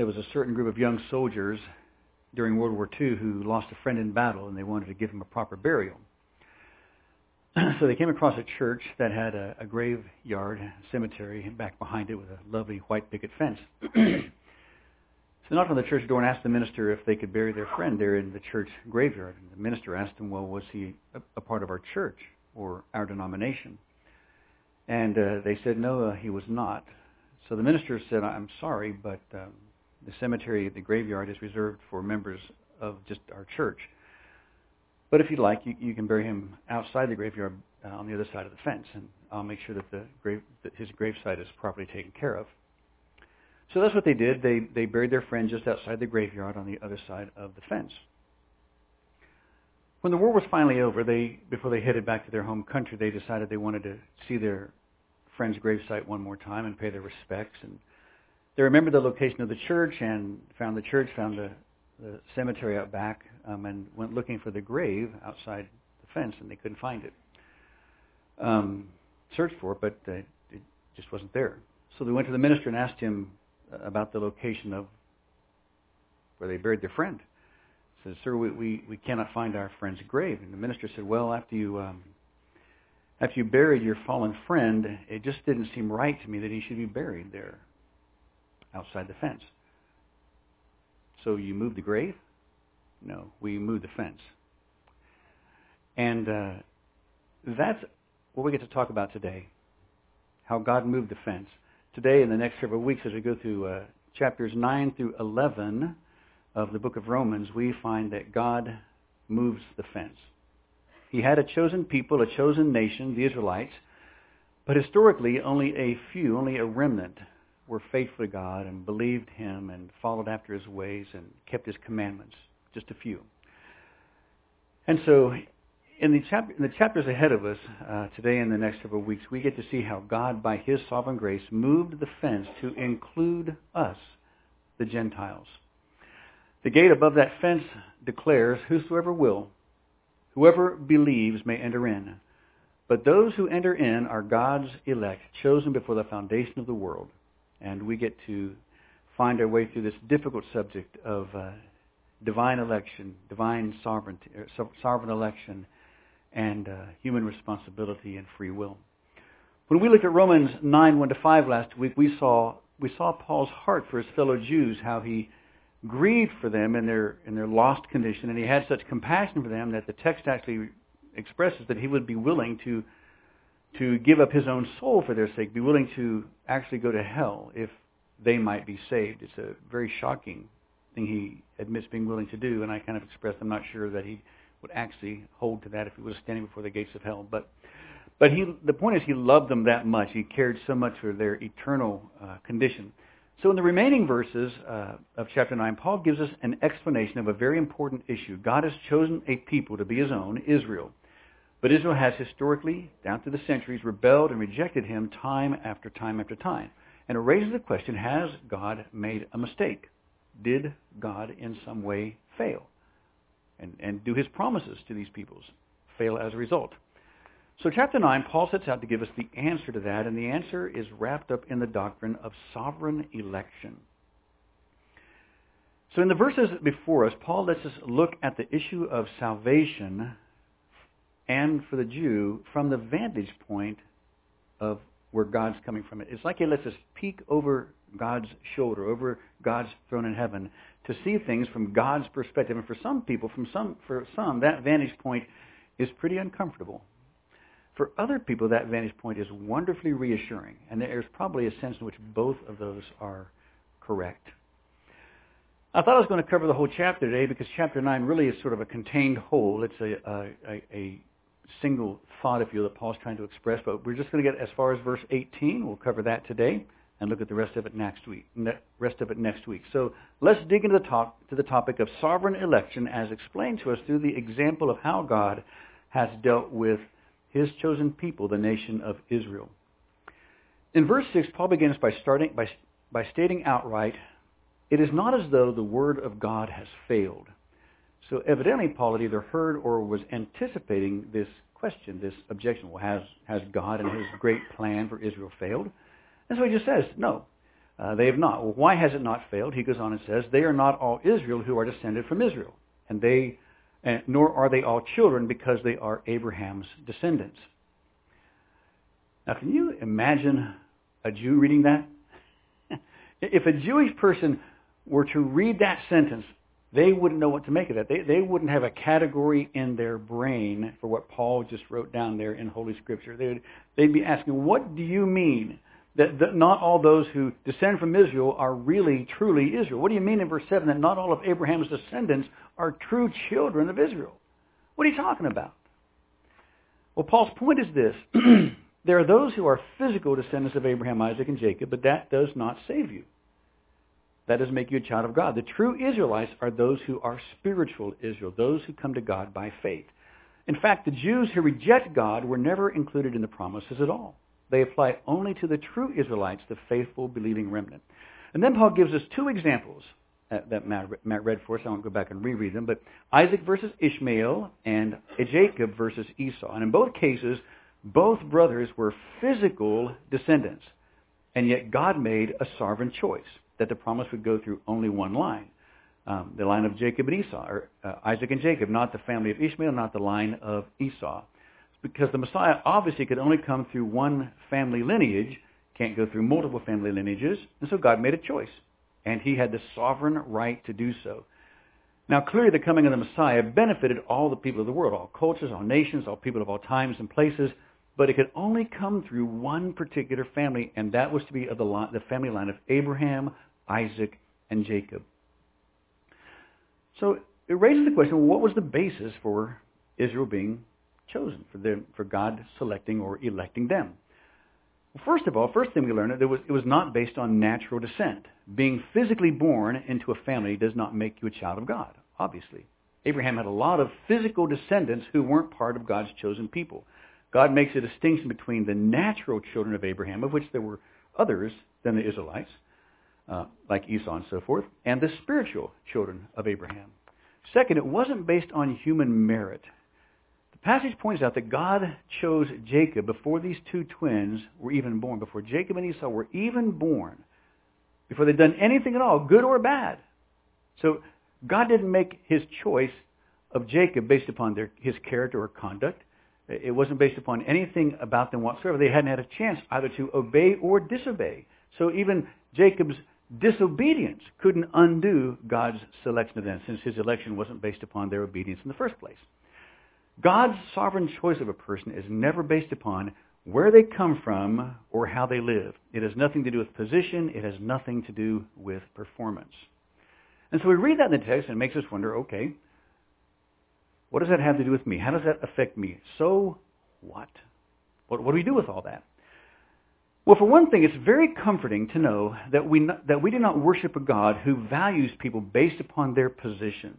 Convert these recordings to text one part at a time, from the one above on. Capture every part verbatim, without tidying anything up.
there was a certain group of young soldiers during World War Two who lost a friend in battle, and they wanted to give him a proper burial. So they came across a church that had a, a graveyard, a cemetery, back behind it with a lovely white picket fence. So they knocked on the church door and asked the minister if they could bury their friend there in the church graveyard. And the minister asked him, well, was he a, a part of our church or our denomination? And uh, they said, no, uh, he was not. So the minister said, I'm sorry, but um, the cemetery, the graveyard, is reserved for members of just our church. But if you'd like, you, you can bury him outside the graveyard uh, on the other side of the fence, and I'll make sure that the grave, that his gravesite is properly taken care of. So that's what they did. They they buried their friend just outside the graveyard on the other side of the fence. When the war was finally over, they before they headed back to their home country, they decided they wanted to see their friend's gravesite one more time and pay their respects. And they remembered the location of the church and found the church, found the, the cemetery out back, um, and went looking for the grave outside the fence, and they couldn't find it. Um, searched for it, but uh, it just wasn't there. So they went to the minister and asked him about the location of where they buried their friend. He said, sir, we, we, we cannot find our friend's grave. And the minister said, well, after you um, after you buried your fallen friend, it just didn't seem right to me that he should be buried there outside the fence. So you moved the grave? No, we moved the fence. And uh, that's what we get to talk about today, how God moved the fence. Today, in the next several weeks, as we go through uh, chapters nine through eleven of the book of Romans, we find that God moves the fence. He had a chosen people, a chosen nation, the Israelites, but historically only a few, only a remnant, were faithful to God and believed Him and followed after His ways and kept His commandments. Just a few. And so in the, chap- in the chapters ahead of us, uh, today and the next several weeks, we get to see how God, by His sovereign grace, moved the fence to include us, the Gentiles. The gate above that fence declares, whosoever will, whoever believes may enter in. But those who enter in are God's elect, chosen before the foundation of the world. And we get to find our way through this difficult subject of uh, divine election, divine sovereignty, uh, sovereign election, and uh, human responsibility and free will. When we looked at Romans nine, one to five last week, we saw we saw Paul's heart for his fellow Jews, how he grieved for them in their in their lost condition, and he had such compassion for them that the text actually expresses that he would be willing to to give up his own soul for their sake, be willing to actually go to hell if they might be saved. It's a very shocking thing he admits being willing to do, and I kind of expressed I'm not sure that he would actually hold to that if he was standing before the gates of hell. But but he the point is he loved them that much. He cared so much for their eternal uh, condition. So in the remaining verses uh, of chapter nine, Paul gives us an explanation of a very important issue. God has chosen a people to be His own, Israel. But Israel has historically, down through the centuries, rebelled and rejected Him time after time after time. And it raises the question, has God made a mistake? Did God in some way fail? And, and do His promises to these peoples fail as a result? So chapter nine, Paul sets out to give us the answer to that, and the answer is wrapped up in the doctrine of sovereign election. So in the verses before us, Paul lets us look at the issue of salvation and for the Jew from the vantage point of where God's coming from. It's like he lets us peek over God's shoulder, over God's throne in heaven, to see things from God's perspective. And for some people, from some, for some, that vantage point is pretty uncomfortable. For other people, that vantage point is wonderfully reassuring, and there's probably a sense in which both of those are correct. I thought I was going to cover the whole chapter today because chapter nine really is sort of a contained whole. It's a, a, a single thought, if you will, that Paul's trying to express, but we're just going to get as far as verse eighteen. We'll cover that today and look at the rest of it next week. Rest of it next week. So let's dig into the talk to the topic of sovereign election as explained to us through the example of how God has dealt with His chosen people, the nation of Israel. In verse six, Paul begins by starting by, by stating outright, it is not as though the word of God has failed. So evidently Paul had either heard or was anticipating this question, this objection. Well, has, has God and His great plan for Israel failed? And so he just says, no. Uh, they have not. Well, why has it not failed? He goes on and says, they are not all Israel who are descended from Israel, and they, and, nor are they all children because they are Abraham's descendants. Now, can you imagine a Jew reading that? If a Jewish person were to read that sentence, they wouldn't know what to make of that. They, they wouldn't have a category in their brain for what Paul just wrote down there in Holy Scripture. They would, they'd be asking, what do you mean that, that not all those who descend from Israel are really, truly Israel? What do you mean in verse seven that not all of Abraham's descendants are true children of Israel? What are you talking about? Well, Paul's point is this. There are those who are physical descendants of Abraham, Isaac, and Jacob, but that does not save you. That doesn't make you a child of God. The true Israelites are those who are spiritual Israel, those who come to God by faith. In fact, the Jews who reject God were never included in the promises at all. They apply only to the true Israelites, the faithful, believing remnant. And then Paul gives us two examples that Matt read for us. I won't go back and reread them, but Isaac versus Ishmael and Jacob versus Esau. And in both cases, both brothers were physical descendants, and yet God made a sovereign choice that the promise would go through only one line, um, the line of Jacob and Esau, or uh, Isaac and Jacob, not the family of Ishmael, not the line of Esau. Because the Messiah obviously could only come through one family lineage, can't go through multiple family lineages, and so God made a choice, and he had the sovereign right to do so. Now, clearly the coming of the Messiah benefited all the people of the world, all cultures, all nations, all people of all times and places, but it could only come through one particular family, and that was to be of the, line, the family line of Abraham, Isaac, and Jacob. So it raises the question, well, what was the basis for Israel being chosen, for, them, for God selecting or electing them? Well, first of all, first thing we learned, that it was, it was not based on natural descent. Being physically born into a family does not make you a child of God, obviously. Abraham had a lot of physical descendants who weren't part of God's chosen people. God makes a distinction between the natural children of Abraham, of which there were others than the Israelites, uh, like Esau and so forth, and the spiritual children of Abraham. Second, it wasn't based on human merit. The passage points out that God chose Jacob before these two twins were even born, before Jacob and Esau were even born, before they'd done anything at all, good or bad. So God didn't make his choice of Jacob based upon their, his character or conduct. It wasn't based upon anything about them whatsoever. They hadn't had a chance either to obey or disobey. So even Jacob's disobedience couldn't undo God's selection of them, since his election wasn't based upon their obedience in the first place. God's sovereign choice of a person is never based upon where they come from or how they live. It has nothing to do with position. It has nothing to do with performance. And so we read that in the text and it makes us wonder, okay, what does that have to do with me? How does that affect me? So what? What, what do we do with all that? Well, for one thing, it's very comforting to know that we, not, that we do not worship a God who values people based upon their position.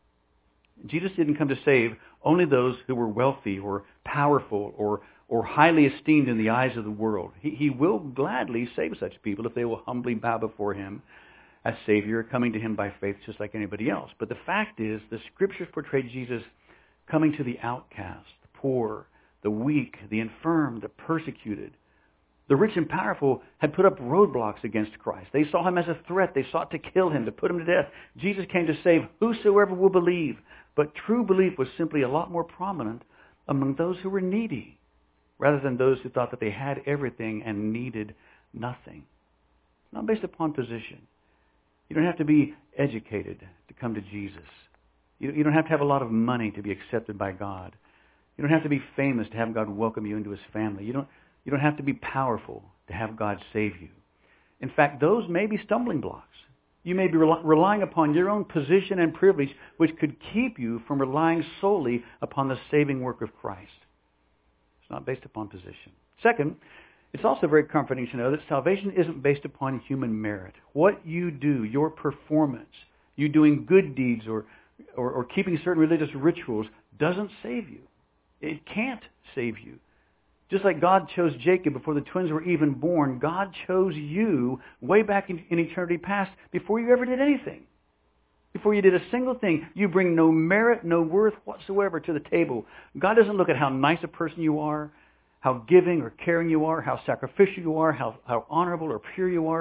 Jesus didn't come to save only those who were wealthy or powerful or, or highly esteemed in the eyes of the world. He, he will gladly save such people if they will humbly bow before him as Savior, coming to him by faith just like anybody else. But the fact is, the Scriptures portray Jesus coming to the outcast, the poor, the weak, the infirm, the persecuted. The rich and powerful had put up roadblocks against Christ. They saw him as a threat. They sought to kill him, to put him to death. Jesus came to save whosoever will believe. But true belief was simply a lot more prominent among those who were needy, rather than those who thought that they had everything and needed nothing. Not based upon position. You don't have to be educated to come to Jesus. You, you don't have to have a lot of money to be accepted by God. You don't have to be famous to have God welcome you into his family. You don't, you don't have to be powerful to have God save you. In fact, those may be stumbling blocks. You may be rel- relying upon your own position and privilege, which could keep you from relying solely upon the saving work of Christ. It's not based upon position. Second, it's also very comforting to know that salvation isn't based upon human merit. What you do, your performance, you doing good deeds or, or, or keeping certain religious rituals doesn't save you. It can't save you. Just like God chose Jacob before the twins were even born, God chose you way back in, in eternity past before you ever did anything. Before you did a single thing, you bring no merit, no worth whatsoever to the table. God doesn't look at how nice a person you are, how giving or caring you are, how sacrificial you are, how, how honorable or pure you are.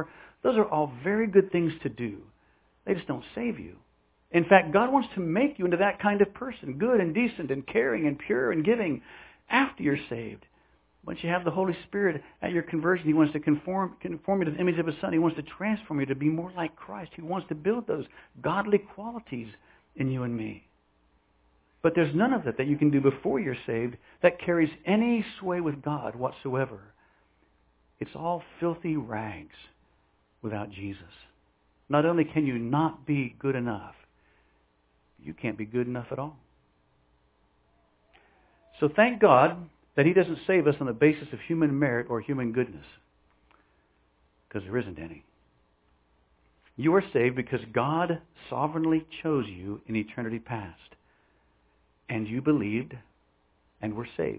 Those are all very good things to do. They just don't save you. In fact, God wants to make you into that kind of person, good and decent and caring and pure and giving after you're saved. Once you have the Holy Spirit at your conversion, He wants to conform, conform you to the image of His Son. He wants to transform you to be more like Christ. He wants to build those godly qualities in you and me. But there's none of that that you can do before you're saved that carries any sway with God whatsoever. It's all filthy rags without Jesus. Not only can you not be good enough, you can't be good enough at all. So thank God that He doesn't save us on the basis of human merit or human goodness, because there isn't any. You are saved because God sovereignly chose you in eternity past, and you believed and were saved.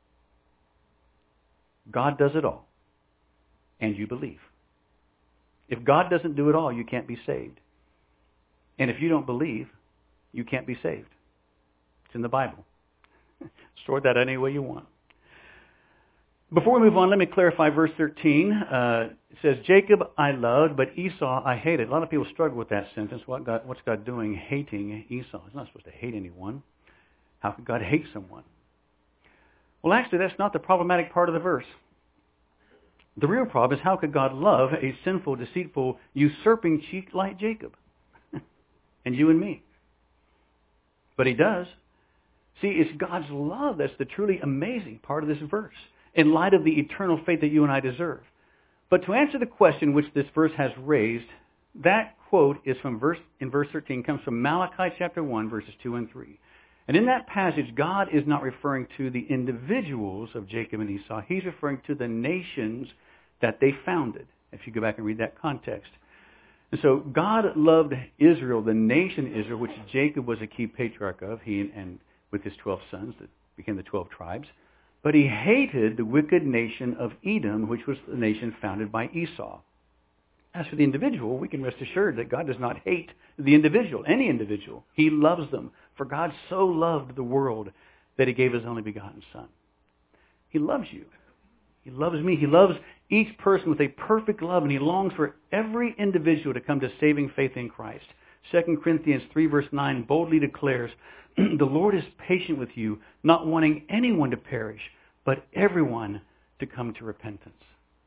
God does it all, and you believe. If God doesn't do it all, you can't be saved. And if you don't believe, you can't be saved. It's in the Bible. Sort that any way you want. Before we move on, let me clarify verse thirteen. Uh, it says, Jacob I loved, but Esau I hated. A lot of people struggle with that sentence. What God, what's God doing hating Esau? He's not supposed to hate anyone. How could God hate someone? Well, actually, that's not the problematic part of the verse. The real problem is, how could God love a sinful, deceitful, usurping cheat like Jacob? And you and me. But He does. See, it's God's love that's the truly amazing part of this verse, in light of the eternal fate that you and I deserve. But to answer the question which this verse has raised, that quote is from verse in verse thirteen, comes from Malachi chapter one, verses two and three. And in that passage, God is not referring to the individuals of Jacob and Esau. He's referring to the nations that they founded, if you go back and read that context. And so God loved Israel, the nation Israel, which Jacob was a key patriarch of, he and, and with his twelve sons that became the twelve tribes. But He hated the wicked nation of Edom, which was the nation founded by Esau. As for the individual, we can rest assured that God does not hate the individual, any individual. He loves them. For God so loved the world that He gave His only begotten Son. He loves you. He loves me. He loves each person with a perfect love, and He longs for every individual to come to saving faith in Christ. Second Corinthians three verse nine boldly declares, the Lord is patient with you, not wanting anyone to perish, but everyone to come to repentance.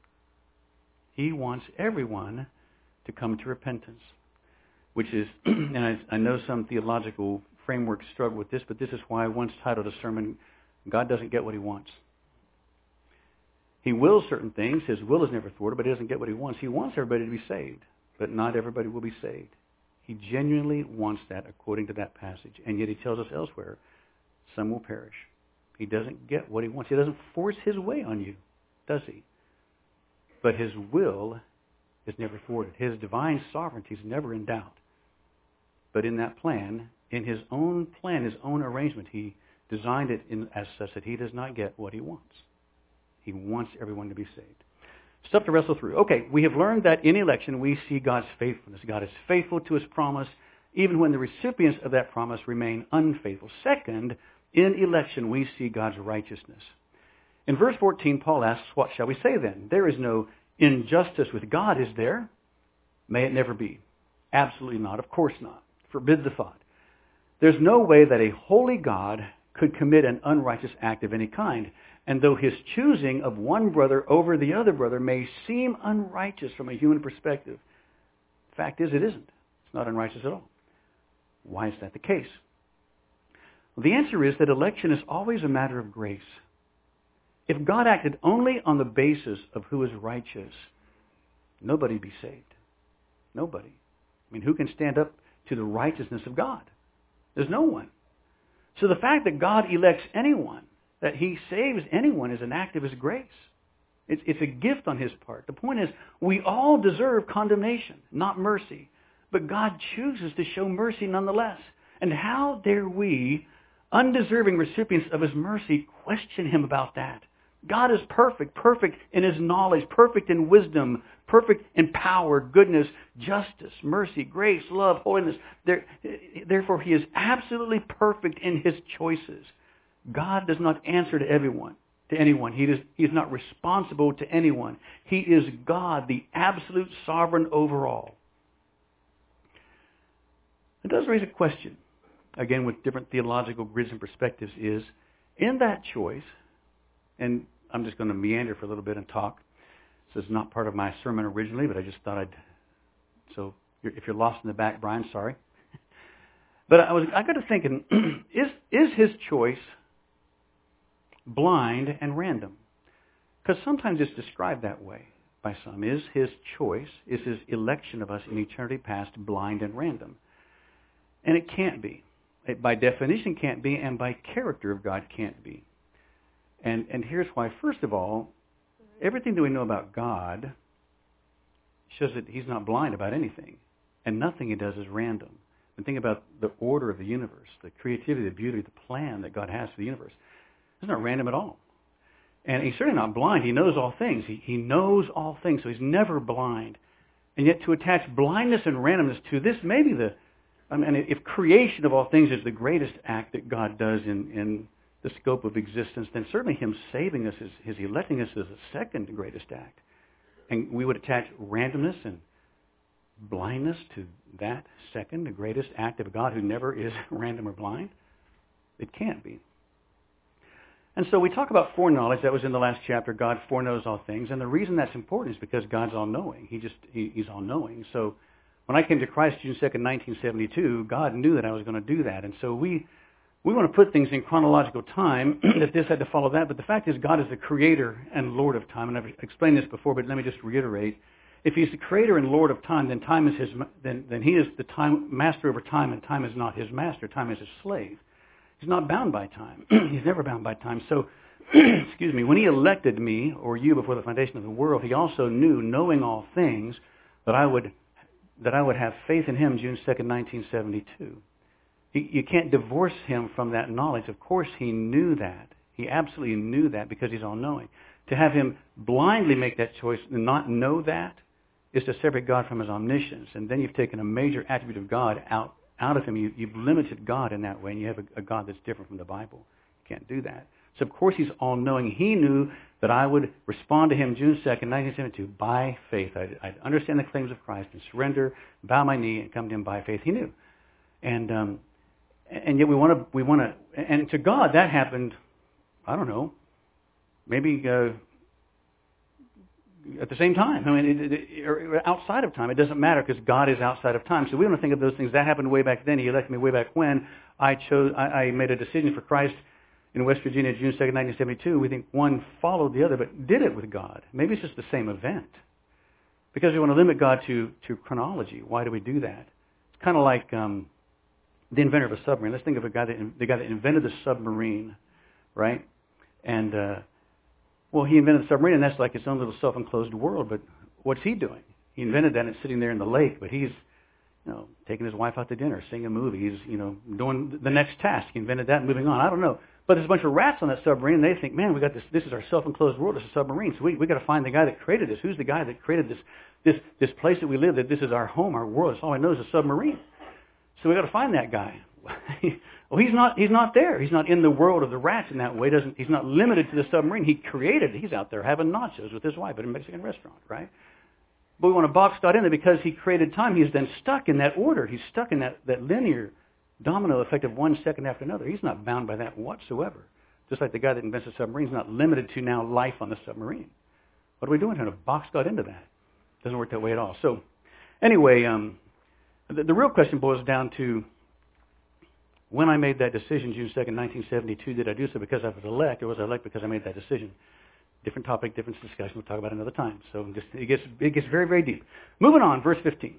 He wants everyone to come to repentance, which is, and I, I know some theological frameworks struggle with this, but this is why I once titled a sermon, God doesn't get what He wants. He wills certain things. His will is never thwarted, but He doesn't get what He wants. He wants everybody to be saved, but not everybody will be saved. He genuinely wants that according to that passage. And yet He tells us elsewhere, some will perish. He doesn't get what He wants. He doesn't force His way on you, does He? But His will is never thwarted. His divine sovereignty is never in doubt. But in that plan, in His own plan, His own arrangement, He designed it in, as such that He does not get what He wants. He wants everyone to be saved. Stuff to wrestle through. Okay, we have learned that in election we see God's faithfulness. God is faithful to His promise, even when the recipients of that promise remain unfaithful. Second, in election we see God's righteousness. In verse fourteen, Paul asks, what shall we say then? There is no injustice with God, is there? May it never be. Absolutely not. Of course not. Forbid the thought. There's no way that a holy God could commit an unrighteous act of any kind. And though His choosing of one brother over the other brother may seem unrighteous from a human perspective, the fact is it isn't. It's not unrighteous at all. Why is that the case? Well, the answer is that election is always a matter of grace. If God acted only on the basis of who is righteous, nobody would be saved. Nobody. I mean, who can stand up to the righteousness of God? There's no one. So the fact that God elects anyone, that He saves anyone, is an act of His grace. It's, it's a gift on His part. The point is, we all deserve condemnation, not mercy. But God chooses to show mercy nonetheless. And how dare we, undeserving recipients of His mercy, question Him about that? God is perfect, perfect in His knowledge, perfect in wisdom, perfect in power, goodness, justice, mercy, grace, love, holiness. There, therefore, He is absolutely perfect in His choices. God does not answer to everyone. to anyone. He is, he is not responsible to anyone. He is God, the absolute sovereign over all. It does raise a question, again, with different theological grids and perspectives, is in that choice, and I'm just going to meander for a little bit and talk. This is not part of my sermon originally, but I just thought I'd, so if you're lost in the back, Brian, sorry. But I was, I got to thinking, is, is his choice blind and random? Because sometimes it's described that way by some. Is his choice, is his election of us in eternity past blind and random? And it can't be. It by definition can't be, and by character of God can't be. And and here's why. First of all, everything that we know about God shows that he's not blind about anything. And nothing he does is random. And think about the order of the universe, the creativity, the beauty, the plan that God has for the universe. It's not random at all. And he's certainly not blind. He knows all things. He, he knows all things, so he's never blind. And yet to attach blindness and randomness to this, maybe the, I mean, if creation of all things is the greatest act that God does in, in the scope of existence, then certainly him saving us, his, his electing us is the second greatest act. And we would attach randomness and blindness to that second, the greatest act of a God who never is random or blind? It can't be. And so we talk about foreknowledge. That was in the last chapter. God foreknows all things. And the reason that's important is because God's all-knowing. He just, he, he's all-knowing. So when I came to Christ June second, nineteen seventy-two, God knew that I was going to do that. And so we we want to put things in chronological time, that this had to follow that. But the fact is God is the creator and Lord of time. And I've explained this before, but let me just reiterate. If he's the creator and Lord of time, then time is his, then, then he is the time master over time, and time is not his master. Time is his slave. He's not bound by time. He's never bound by time. So, excuse me, when he elected me or you before the foundation of the world, he also knew, knowing all things, that I would that I would have faith in him June second, nineteen seventy-two. He, you can't divorce him from that knowledge. Of course he knew that. He absolutely knew that because he's all-knowing. To have him blindly make that choice and not know that is to separate God from his omniscience. And then you've taken a major attribute of God out out of him. You, you've limited God in that way, and you have a, a God that's different from the Bible. You can't do that. So, of course, he's all-knowing. He knew that I would respond to him June second, nineteen seventy-two, by faith. I'd, I'd understand the claims of Christ and surrender, bow my knee, and come to him by faith. He knew. And um, and yet we want to, we want to, and to God that happened, I don't know, maybe uh, at the same time. I mean, it, it, or outside of time. It doesn't matter because God is outside of time. So we want to think of those things. That happened way back then. He elected me way back when. I chose. I, I made a decision for Christ in West Virginia, June second, nineteen seventy-two. We think one followed the other, but did it with God. Maybe it's just the same event. Because we want to limit God to, to chronology. Why do we do that? It's kind of like um, the inventor of a submarine. Let's think of a guy that the guy that invented the submarine, right? And uh, well, he invented the submarine, and that's like his own little self-enclosed world. But what's he doing? He invented that, and it's sitting there in the lake. But he's, you know, taking his wife out to dinner, seeing a movie. He's, you know, doing the next task. He invented that, and moving on. I don't know. But there's a bunch of rats on that submarine, and they think, man, we got this. This is our self-enclosed world. It's a submarine. So we we got to find the guy that created this. Who's the guy that created this this this place that we live? That this is our home, our world. That's all I know is a submarine. So we got to find that guy. Well, he's not. He's not there. He's not in the world of the rats in that way. Doesn't. He's not limited to the submarine. He created it. He's out there having nachos with his wife at a Mexican restaurant, right? But we want to box God in there because he created time. He's then stuck in that order. He's stuck in that, that linear domino effect of one second after another. He's not bound by that whatsoever. Just like the guy that invents the submarine is not limited to now life on the submarine. What are we doing? Trying to box God into that. Doesn't work that way at all. So, anyway, um, the, the real question boils down to when I made that decision, June second, nineteen seventy-two, did I do so because I was elect, or was I elect because I made that decision? Different topic, different discussion. We'll talk about it another time. So just, it gets it gets very, very deep. Moving on, verse fifteen.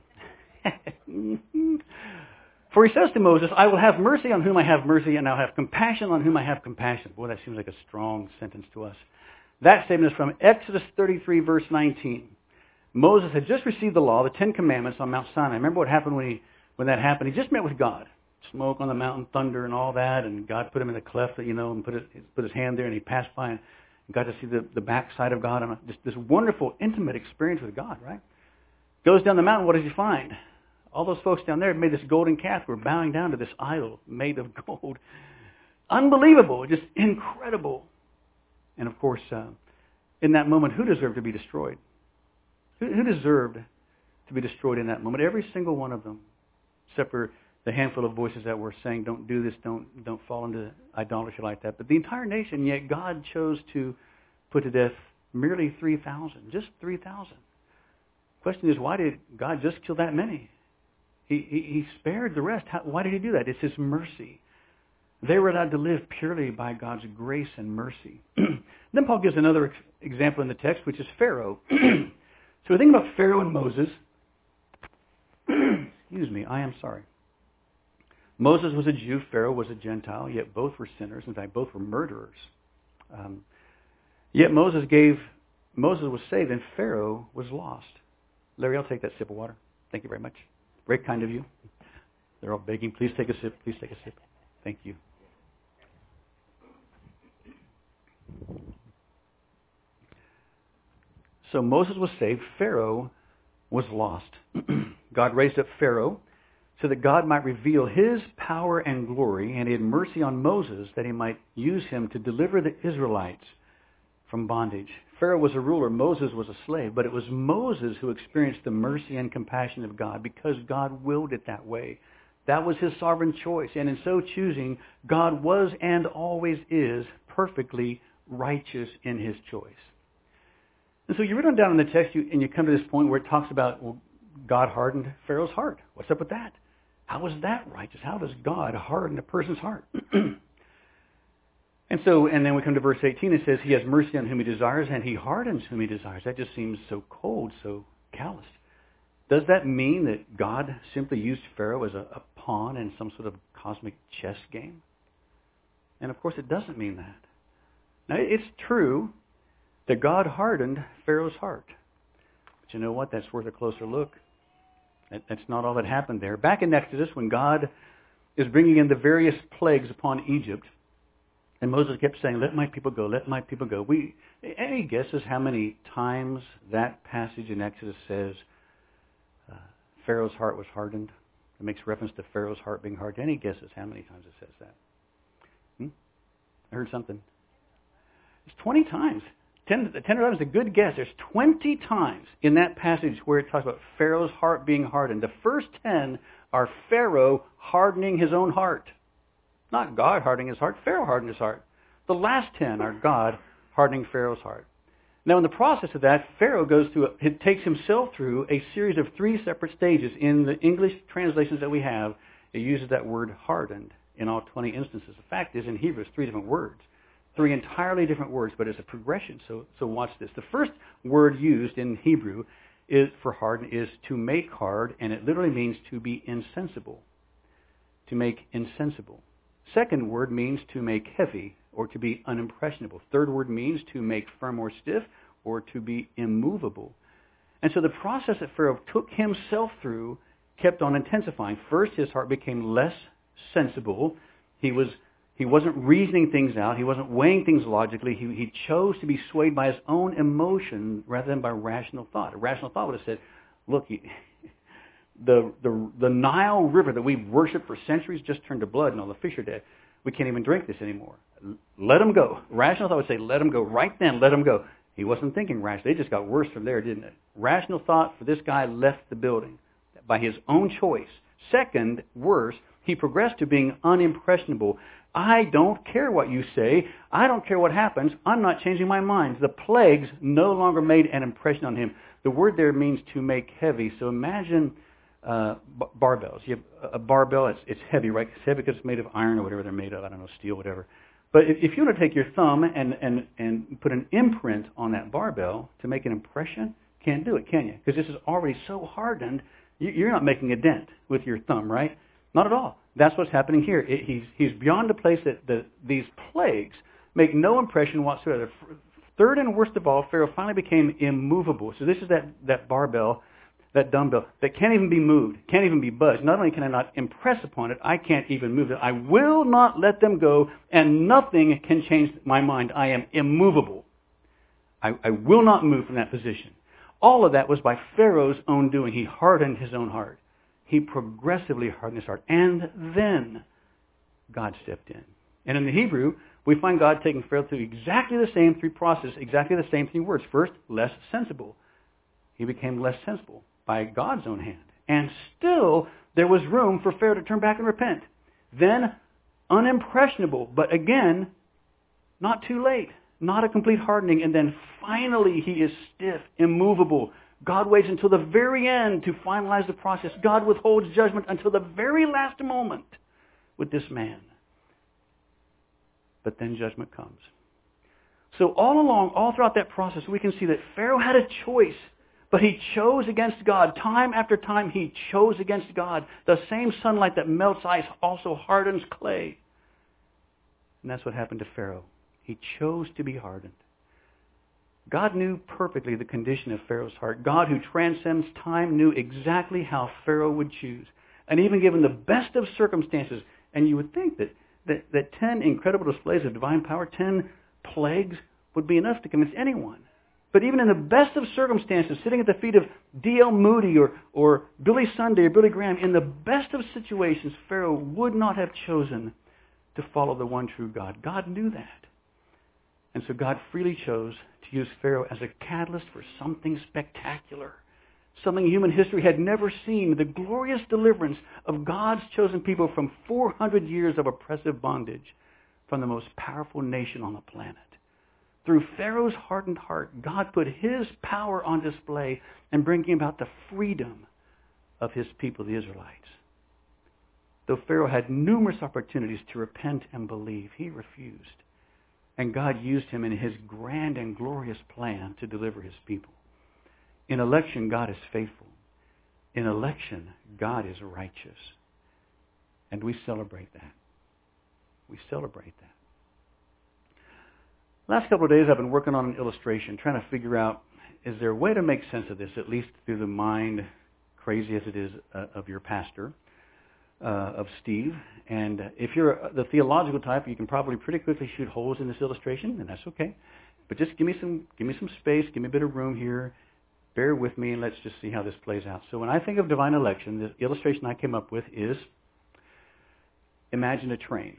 For he says to Moses, I will have mercy on whom I have mercy, and I'll have compassion on whom I have compassion. Boy, that seems like a strong sentence to us. That statement is from Exodus thirty-three, verse nineteen. Moses had just received the law, the Ten Commandments, on Mount Sinai. Remember what happened when he when that happened? He just met with God. Smoke on the mountain, thunder, and all that, and God put him in the cleft, you know, and put his, put his hand there, and he passed by and got to see the, the backside of God, and just this wonderful, intimate experience with God, right? Goes down the mountain, what does he find? All those folks down there had made this golden calf, were bowing down to this idol made of gold. Unbelievable, just incredible. And of course, uh, in that moment, who deserved to be destroyed? Who, who deserved to be destroyed in that moment? Every single one of them, except for the handful of voices that were saying, don't do this, don't don't fall into idolatry like that. But the entire nation, yet God chose to put to death merely three thousand, just three thousand. Question is, why did God just kill that many? He, he, he spared the rest. How, why did he do that? It's his mercy. They were allowed to live purely by God's grace and mercy. Then Paul gives another ex- example in the text, which is Pharaoh. So we think about Pharaoh and Moses. Excuse me, I am sorry. Moses was a Jew, Pharaoh was a Gentile, yet both were sinners. In fact, both were murderers. Um, yet Moses gave, Moses was saved and Pharaoh was lost. Larry, I'll take that sip of water. Thank you very much. Very kind of you. They're all begging, please take a sip, please take a sip. Thank you. So Moses was saved, Pharaoh was lost. God raised up Pharaoh so that God might reveal his power and glory, and he had mercy on Moses that he might use him to deliver the Israelites from bondage. Pharaoh was a ruler, Moses was a slave, but it was Moses who experienced the mercy and compassion of God because God willed it that way. That was his sovereign choice, and in so choosing, God was and always is perfectly righteous in his choice. And so you read on down in the text, you, and you come to this point where it talks about, well, God hardened Pharaoh's heart. What's up with that? How was that righteous? How does God harden a person's heart? And so, and then we come to verse eighteen. It says, he has mercy on whom he desires, and he hardens whom he desires. That just seems so cold, so callous. Does that mean that God simply used Pharaoh as a, a pawn in some sort of cosmic chess game? And of course, it doesn't mean that. Now, it's true that God hardened Pharaoh's heart. But you know what? That's worth a closer look. That, that's not all that happened there. Back in Exodus, when God is bringing in the various plagues upon Egypt, and Moses kept saying, let my people go, let my people go. We, any guesses how many times that passage in Exodus says uh, Pharaoh's heart was hardened? It makes reference to Pharaoh's heart being hardened. Any guesses how many times it says that? Hmm? I heard something. It's twenty times. Ten, ten times is a good guess. There's twenty times in that passage where it talks about Pharaoh's heart being hardened. The first ten are Pharaoh hardening his own heart. Not God hardening his heart, Pharaoh hardened his heart. The last ten are God hardening Pharaoh's heart. Now in the process of that, Pharaoh goes through, it takes himself through a series of three separate stages. In the English translations that we have, it uses that word hardened in all twenty instances. The fact is, in Hebrew, it's three different words. Three entirely different words, but it's a progression. So, so watch this. The first word used in Hebrew is for harden is to make hard, and it literally means to be insensible. To make insensible. Second word means to make heavy or to be unimpressionable. Third word means to make firm or stiff or to be immovable. And so the process that Pharaoh took himself through kept on intensifying. First, his heart became less sensible. He was he wasn't reasoning things out. He wasn't weighing things logically. He, he chose to be swayed by his own emotion rather than by rational thought. A rational thought would have said, look, he, The, the the Nile River that we've worshipped for centuries just turned to blood and all the fish are dead. We can't even drink this anymore. Let him go. Rational thought would say, let him go. Right then, let him go. He wasn't thinking rationally. It just got worse from there, didn't it? Rational thought for this guy left the building by his own choice. Second, worse, he progressed to being unimpressionable. I don't care what you say. I don't care what happens. I'm not changing my mind. The plagues no longer made an impression on him. The word there means to make heavy. So imagine Uh, b- barbells. You have a barbell, it's, it's heavy, right? It's heavy because it's made of iron or whatever they're made of. I don't know, steel, whatever. But if, if you want to take your thumb and, and, and put an imprint on that barbell to make an impression, can't do it, can you? Because this is already so hardened, you, you're not making a dent with your thumb, right? Not at all. That's what's happening here. It, he's, he's beyond the place that the, these plagues make no impression whatsoever. Third and worst of all, Pharaoh finally became immovable. So this is that, that barbell, that dumbbell, that can't even be moved, can't even be budged. Not only can I not impress upon it, I can't even move it. I will not let them go, and nothing can change my mind. I am immovable. I, I will not move from that position. All of that was by Pharaoh's own doing. He hardened his own heart. He progressively hardened his heart. And then God stepped in. And in the Hebrew, We find God taking Pharaoh through exactly the same three processes, exactly the same three words. First, less sensible. He became less sensible by God's own hand. And still, there was room for Pharaoh to turn back and repent. Then, unimpressionable, but again, not too late. Not a complete hardening. And then finally, he is stiff, immovable. God waits until the very end to finalize the process. God withholds judgment until the very last moment with this man. But then judgment comes. So all along, all throughout that process, we can see that Pharaoh had a choice, but he chose against God. Time after time, he chose against God. The same sunlight that melts ice also hardens clay. And that's what happened to Pharaoh. He chose to be hardened. God knew perfectly the condition of Pharaoh's heart. God, who transcends time, knew exactly how Pharaoh would choose. And even given the best of circumstances, and you would think that, that, that ten incredible displays of divine power, ten plagues, would be enough to convince anyone. But even in the best of circumstances, sitting at the feet of D L Moody or, or Billy Sunday or Billy Graham, in the best of situations, Pharaoh would not have chosen to follow the one true God. God knew that. And so God freely chose to use Pharaoh as a catalyst for something spectacular, something human history had never seen, the glorious deliverance of God's chosen people from four hundred years of oppressive bondage from the most powerful nation on the planet. Through Pharaoh's hardened heart, God put his power on display and bringing about the freedom of his people, the Israelites. Though Pharaoh had numerous opportunities to repent and believe, he refused. And God used him in his grand and glorious plan to deliver his people. In election, God is faithful. In election, God is righteous. And we celebrate that. We celebrate that. Last couple of days, I've been working on an illustration, trying to figure out, is there a way to make sense of this, at least through the mind, crazy as it is, uh, of your pastor, uh, of Steve. And if you're the theological type, you can probably pretty quickly shoot holes in this illustration, and that's okay. But just give me some, give me some space, give me a bit of room here. Bear with me, and let's just see how this plays out. So when I think of divine election, the illustration I came up with is, imagine a train.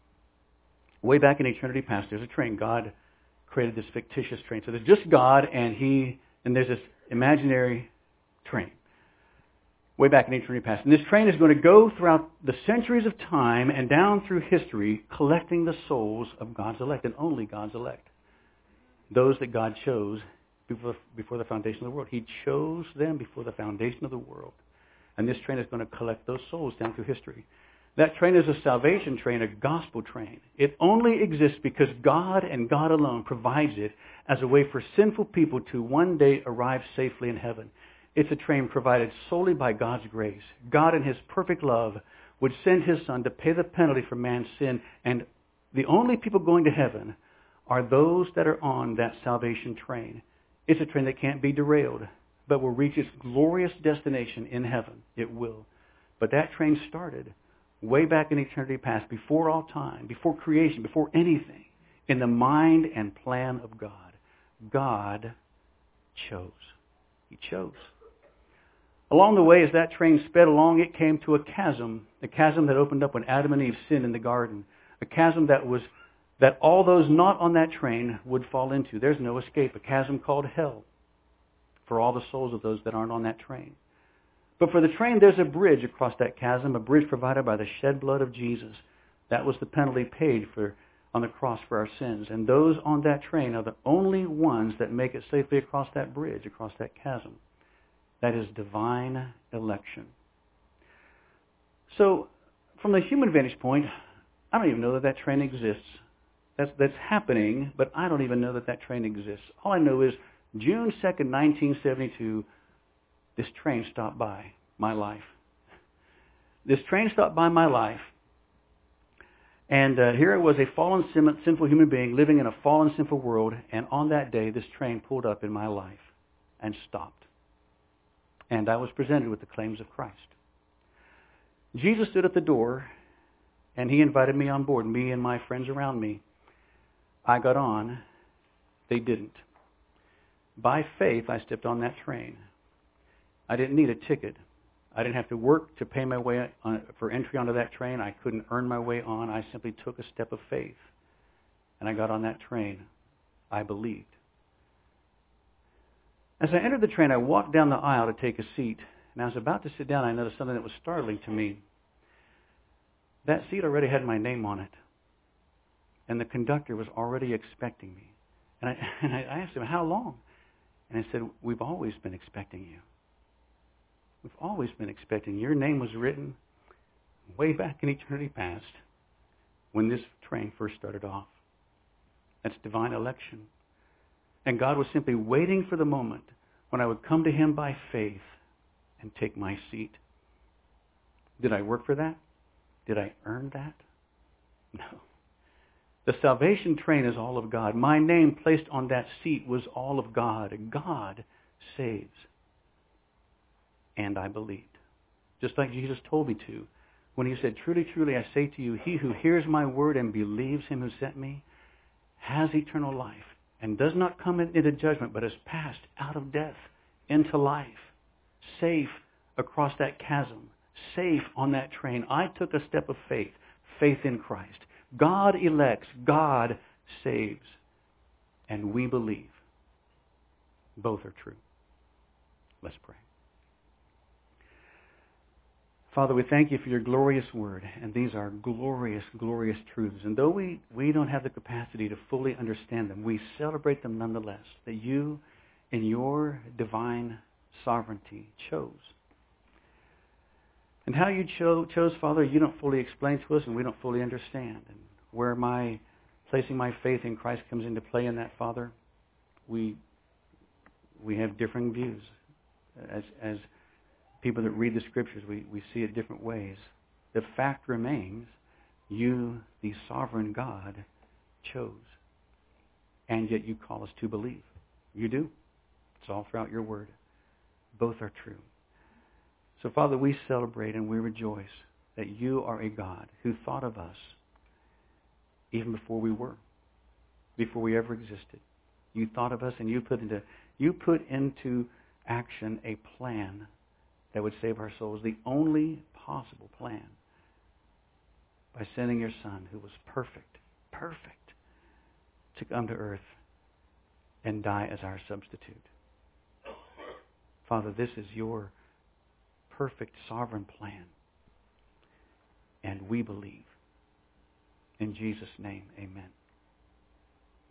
Way back in eternity past, there's a train. God created this fictitious train. So there's just God, and he, and there's this imaginary train. Way back in eternity past. And this train is going to go throughout the centuries of time and down through history, collecting the souls of God's elect, and only God's elect. Those that God chose before, before the foundation of the world. He chose them before the foundation of the world. And this train is going to collect those souls down through history. That train is a salvation train, a gospel train. It only exists because God and God alone provides it as a way for sinful people to one day arrive safely in heaven. It's a train provided solely by God's grace. God in his perfect love would send his Son to pay the penalty for man's sin, and the only people going to heaven are those that are on that salvation train. It's a train that can't be derailed, but will reach its glorious destination in heaven. It will. But that train started way back in eternity past, before all time, before creation, before anything, in the mind and plan of God. God chose. He chose. Along the way, as that train sped along, it came to a chasm, a chasm that opened up when Adam and Eve sinned in the garden, a chasm that was that all those not on that train would fall into. There's no escape, a chasm called hell for all the souls of those that aren't on that train. But for the train, there's a bridge across that chasm, a bridge provided by the shed blood of Jesus. That was the penalty paid for on the cross for our sins. And those on that train are the only ones that make it safely across that bridge, across that chasm. That is divine election. So, from the human vantage point, I don't even know that that train exists. That's, that's happening, but I don't even know that that train exists. All I know is June second, nineteen seventy-two, this train stopped by my life. This train stopped by my life. And uh, here it was, a fallen, sinful human being living in a fallen, sinful world. And on that day, this train pulled up in my life and stopped. And I was presented with the claims of Christ. Jesus stood at the door, and he invited me on board, me and my friends around me. I got on. They didn't. By faith, I stepped on that train. I didn't need a ticket. I didn't have to work to pay my way on, for entry onto that train. I couldn't earn my way on. I simply took a step of faith and I got on that train, I believed. As I entered the train, I walked down the aisle to take a seat, and I was about to sit down. I noticed something that was startling to me. That seat already had my name on it, and the conductor was already expecting me. And I, and I asked him, how long? And he said, we've always been expecting you. We've always been expecting you. Your name was written way back in eternity past when this train first started off. That's divine election. And God was simply waiting for the moment when I would come to Him by faith and take my seat. Did I work for that? Did I earn that? No. The salvation train is all of God. My name placed on that seat was all of God. God saves. And I believed. Just like Jesus told me to. When He said, truly, truly, I say to you, he who hears my word and believes Him who sent me has eternal life and does not come into judgment, but has passed out of death into life. Safe across that chasm. Safe on that train. I took a step of faith. Faith in Christ. God elects. God saves. And we believe. Both are true. Let's pray. Father, we thank You for Your glorious word. And these are glorious, glorious truths. And though we, we don't have the capacity to fully understand them, we celebrate them nonetheless. That You, in Your divine sovereignty, chose. And how You cho- chose, Father, You don't fully explain to us and we don't fully understand. And where my placing my faith in Christ comes into play in that, Father, we we have differing views. As as people that read the Scriptures, we, we see it different ways. The fact remains, You, the sovereign God, chose. And yet You call us to believe. You do. It's all throughout Your word. Both are true. So, Father, we celebrate and we rejoice that You are a God who thought of us even before we were, before we ever existed. You thought of us and You put into You put into action a plan that would save our souls, the only possible plan, by sending Your Son, who was perfect, perfect, to come to earth and die as our substitute. Father, this is Your perfect sovereign plan. And we believe. In Jesus' name, amen.